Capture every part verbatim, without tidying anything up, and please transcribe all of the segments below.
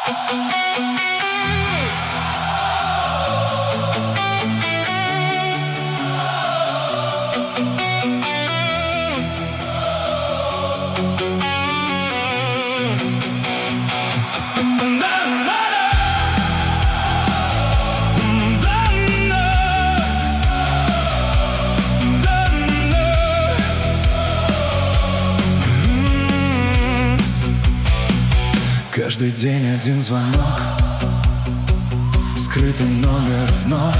Каждый день один звонок, скрытый номер вновь,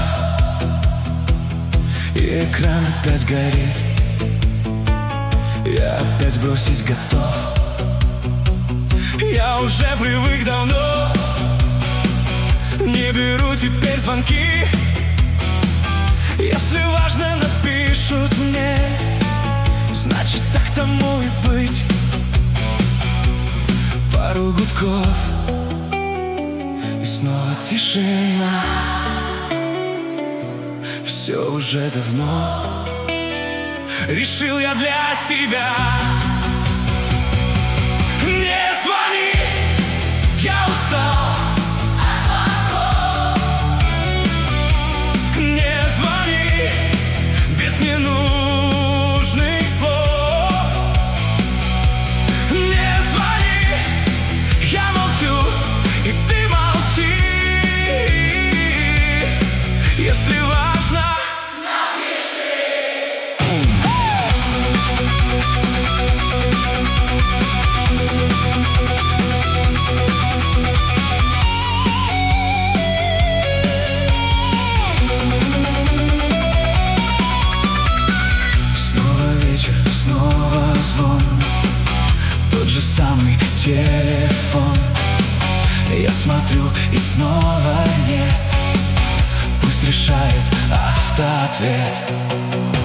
и экран опять горит. Я опять бросить готов. Я уже привык давно, не беру теперь звонки. Если важно, напишут мне, значит так тому и быть. Пару гудков, и снова тишина. Все уже давно решил я для себя. Не звони, я устал от звонков. Не звони без ненужных слов. Не звони, я молчу, и ты молчи. Если важно, снова звон, тот же самый телефон. Я смотрю, и снова нет. Пусть решает автоответ.